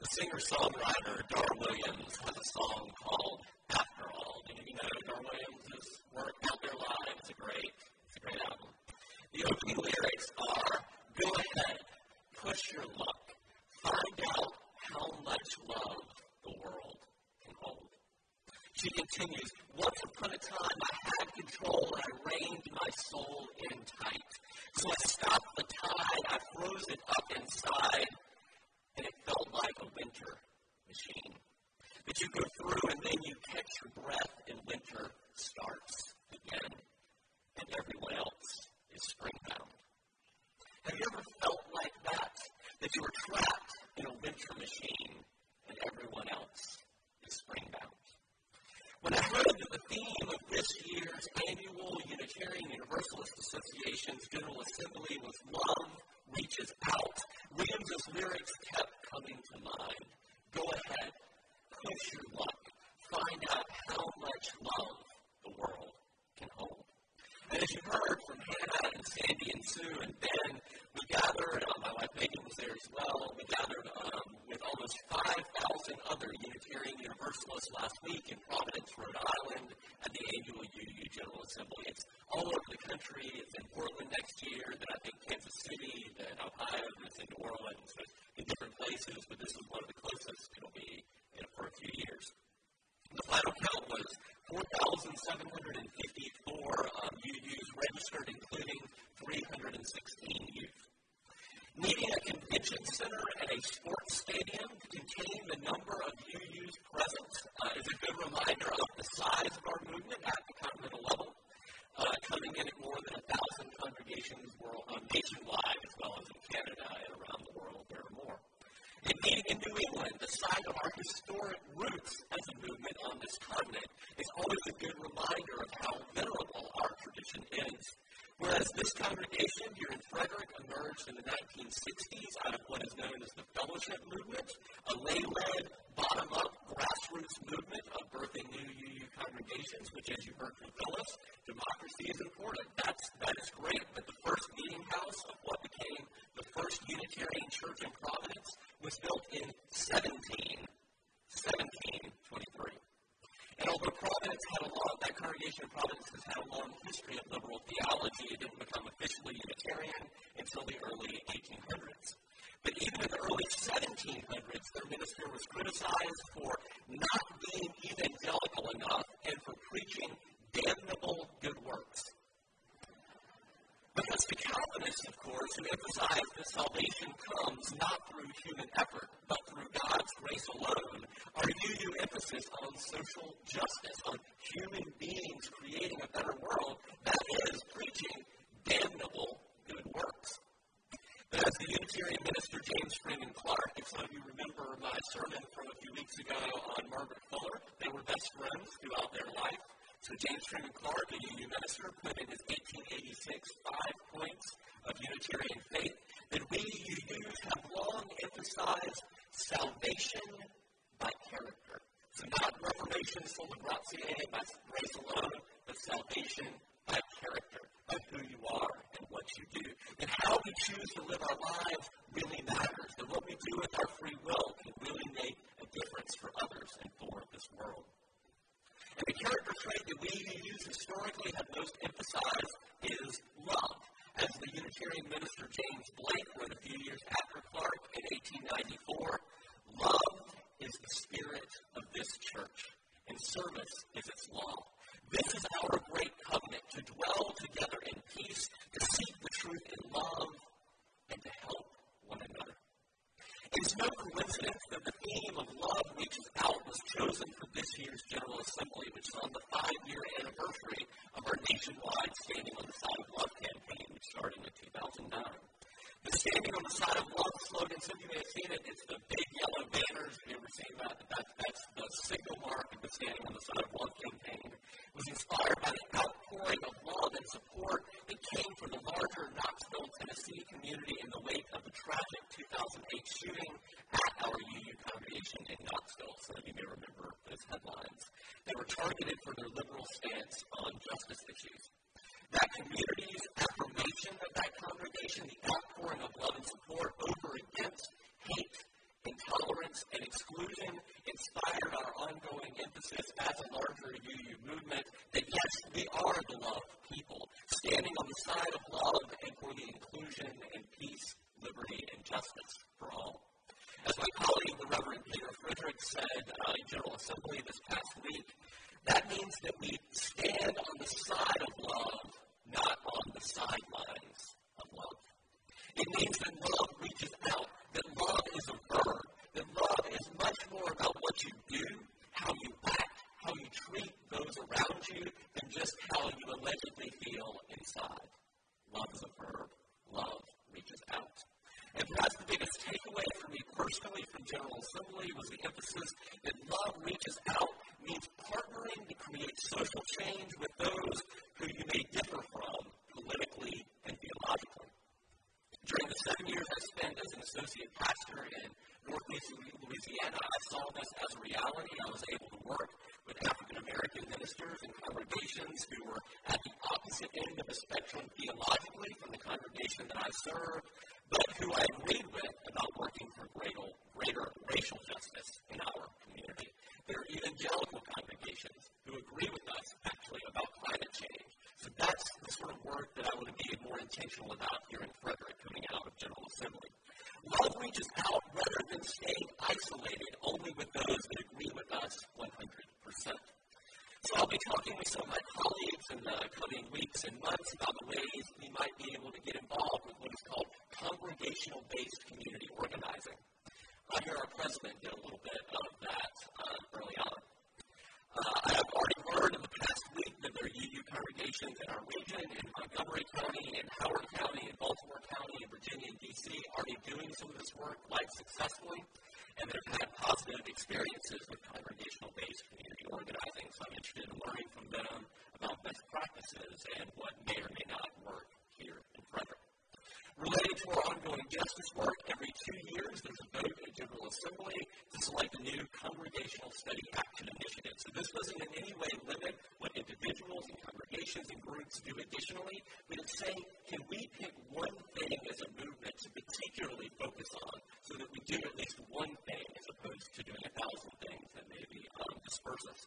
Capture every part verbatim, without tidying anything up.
Singer-songwriter Dar Williams has a song called After All. Did you know Dar Williams' work, Out Their Lives? It's a great, it's a great album. The opening lyrics are, go ahead, push your luck, find out how much love the world can hold. She continues, once upon a time I had control and I reined my soul in tight. So I stopped the tide, I froze it up inside, and it felt like a winter machine that you go through and then you catch your breath and winter starts again and everyone else is springbound. Have you ever felt like that? That you were trapped in a winter machine and everyone else is springbound? When I heard that the theme of this year's annual Unitarian Universalist Association's General Assembly was Love Reaches Out, Williams' lyrics kept coming to mind. Go ahead, push your luck, find out how much love the world can hold. And as you heard from Hannah and Sandy and Sue and Ben, we gathered, uh, my wife Megan was there as well, we gathered um, with almost five thousand other Unitarian Universalists last week in Providence, Rhode Island, at the annual U U General Assembly. It's all over the country. It's in Portland next year, then I think Kansas City, then Ohio, then it's in New Orleans, so in different places, but this is one of the closest it'll be in, for a few years. The final count was four thousand seven hundred fifty-four um, U Us registered, including three hundred sixteen youth. Needing a convention center and a sports stadium to contain the number of U Us present uh, is a good reminder of the size of our movement at the continental level, uh, coming in at more than one thousand congregations world, uh, nationwide, as well as in Canada and around the world, there are more. And meeting in New England, the site of our historic roots as a movement on this continent, is always a good reminder of how venerable our tradition is. Whereas this congregation here in Frederick emerged in the nineteen sixties out of what is known as the Fellowship Movement, a lay-led, bottom-up, grassroots movement of birthing new U U congregations, which, as you heard from Phyllis, democracy is important. That's, that is great, but the first meeting house of what became the first Unitarian Church in Providence was built in seventeen twenty-three. And although Providence had a long, that congregation in Providence has had a long history of liberal theology, it didn't become officially Unitarian until the early eighteen hundreds. But even in the early seventeen hundreds, their minister was criticized for not being evangelical enough and for preaching damnable good works. Because the Calvinists, of course, who emphasize that salvation comes not through human effort, but through God's grace alone, our U U emphasis on social justice, on human beings creating a better world, that is preaching damnable good works. But as the Unitarian minister James Freeman Clark, if some of you remember my sermon from a few weeks ago on Margaret Fuller, they were best friends throughout their life. So James Freeman Clark, a U U minister, put in his eighteen eighty-six five points of Unitarian faith that we U Us have long emphasized salvation by character. So not reformation sola gratia by grace alone, but salvation by character of who you are and what you do. And how we choose to live our lives really matters. And what we do with our free will can really make a difference for others and for this world. And the character trait that we U Us historically have most emphasized is love. As the Unitarian minister James Blake wrote a few years after Clark in eighteen ninety-four, love is the spirit of this church, and service is its law. This is our great covenant, to dwell together in peace, to seek the truth in love, and to help one another. It's no coincidence that the theme of Love Reaches Out was chosen for this year's General Assembly, which is on the five-year anniversary of our nationwide Standing on the Side of Love campaign, which started in two thousand nine. The Standing on the Side of Love slogan, some of you may have seen it, it's the big yellow banners. Have you ever seen that? That's, that's the signal mark of the Standing on the Side of Love campaign. It was inspired by the outpouring of love and support that came from the larger Knoxville, Tennessee community in the wake of the tragic two thousand eight shooting at our U U congregation in Knoxville. Some of you may remember those headlines. They were targeted for their liberal stance on justice issues. That community's affirmation of that congregation, the outpouring of love and support over against hate, intolerance, and exclusion inspired our ongoing emphasis as a larger U U movement that, yes, we are the love people, standing on the side of love and for the inclusion and peace, liberty, and justice for all. As my colleague, the Reverend Peter Frederick, said uh, in General Assembly this past week, that means that we stand on the side of love, not on the sidelines of love. It means that love reaches out, that love is a verb, that love is much more about what you do, how you act, how you treat those around you, than just how you allegedly feel inside. Love is a verb. Love reaches out. And perhaps the biggest takeaway for me personally from General Assembly was the emphasis that love reaches out means partnering to create social change with those who you may differ from politically and theologically. During the seven years I spent as an associate pastor in Northeast Louisiana, I saw this as a reality. I was able to work with African American ministers and congregations who were at the opposite end of the spectrum theologically from the congregation that I served, but who I agreed with about working for greater, greater racial justice in our community. There are evangelical congregations who agree with us, actually, about climate change. So that's the sort of work that I would be more intentional about here in Frederick coming out of General Assembly. Love reaches out rather than staying isolated only with those that agree with us one hundred percent. So I'll be talking with some of my colleagues in the coming weeks and months about the ways we might be able to get involved with what is called congregational-based community organizing. I hear our president did a little bit of that uh, early on. Uh, I have already learned in the past week that there are U U congregations in our region, in Montgomery County, in Howard County, in Baltimore County, in Virginia, and D C, already doing some of this work quite successfully, and that have had positive experiences with congregational-based community organizing. So I'm interested in learning from them about best practices and what may or may not work here in Frederick. Related to our ongoing justice work, every two years there's a vote at General Assembly to select a new Congregational Study Action Initiative. So this doesn't in any way limit what individuals and congregations and groups do additionally, but it's saying, can we pick one thing as a movement to particularly focus on so that we do at least one thing as opposed to doing a thousand things that maybe um, disperse us?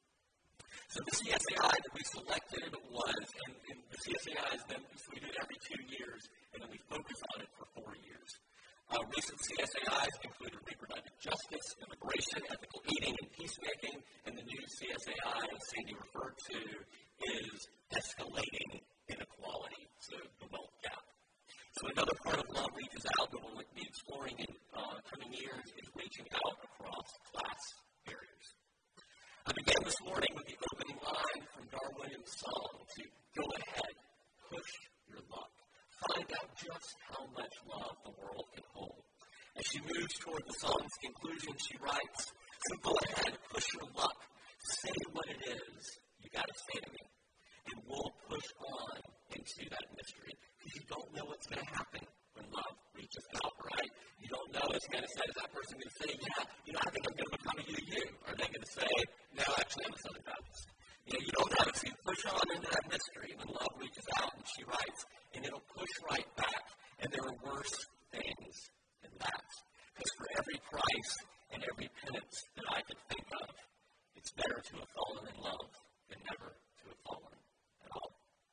So the C S A I that we selected was, and, and the C S A I is then, so we do it every two years, and then we focus on it for four years. Uh, recent C S A Is included reproductive justice, immigration, ethical eating, and peacemaking, and the new C S A I, as Sandy referred to, is escalating inequality, so the wealth gap. So another part of Love Reaches Out that we'll be exploring in uh, coming years is reaching out across class barriers. I began this morning with the opening line from Dar Williams' song to go ahead, push your luck. Find out just how much love the world can hold. As she moves toward the song's conclusion, she writes, so go ahead, push your luck. Say what it is you got to say to me. And we'll push on into that mystery. Because you don't know what's going to happen when love reaches out, right? You don't know it's going to say, is that person going to say, yeah, you know, I think I'm going to become a U U? Or are they going to say, no, actually, I'm a Southern Baptist? You know, you don't know. So you push on into that mystery when love reaches out. And she writes, and it'll push right back. And there are worse things than that. Because for every price and every penance that I could think of, it's better to have fallen in love than never to have fallen at all.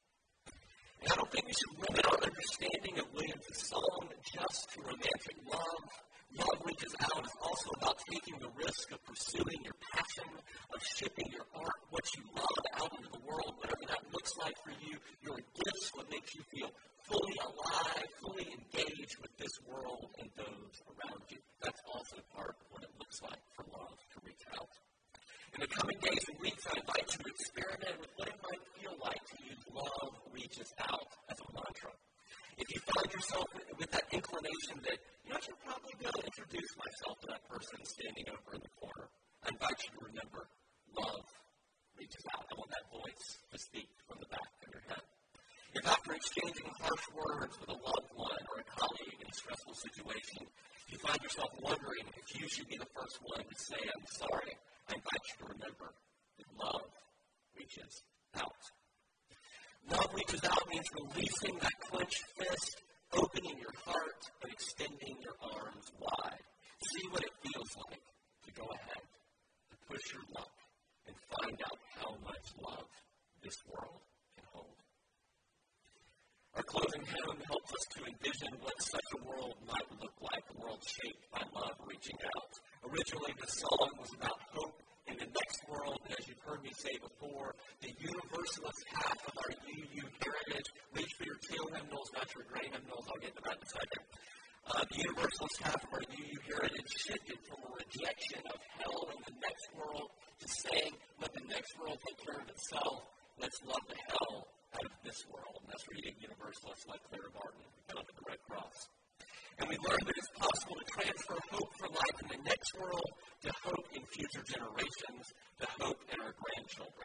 And I don't think we should limit our understanding of Williams' song just to romantic love. Love Reaches Out is also about taking the risk of pursuing your passion, of shipping your art, what you love out into the world, whatever that looks like for you, your gifts, what makes you feel fully alive, fully engaged with this world and those around you. That's also part of what it looks like for love to reach out. In the coming days and weeks, I invite you to experiment with what it might feel like to use Love Reaches Out as a mantra. If you find yourself with that inclination that, you know, I should probably be able to introduce myself to that person standing over in the corner, I invite you to remember, love reaches out. I want that voice to speak from the back of your head. If after exchanging harsh words with a loved one or a colleague in a stressful situation, you find yourself wondering if you should be the first one to say, I'm sorry, I invite you to remember that love reaches out. Love reaches out means releasing that clenched fist, opening your heart, and extending your arms wide. See what it feels like to go ahead, to push your luck, and find out how much love this world can hold. Our closing hymn helps us to envision what such a world might look like, a world shaped by love reaching out. Originally, the song was about hope in the next world, and as you've heard me say before, the universalist half of our U U heritage, reach for your teal hymnals, not your gray hymnals, I'll get to that in a second. Uh, the universalist half of our U U heritage shifted from a rejection of hell in the next world to saying, let the next world take care of itself, let's love the hell out of this world. And that's reading universalists like Clara Barton, found at the Red Cross. And we learned that it's possible to transfer hope for life in the next world to hope in future generations, to hope in our grandchildren.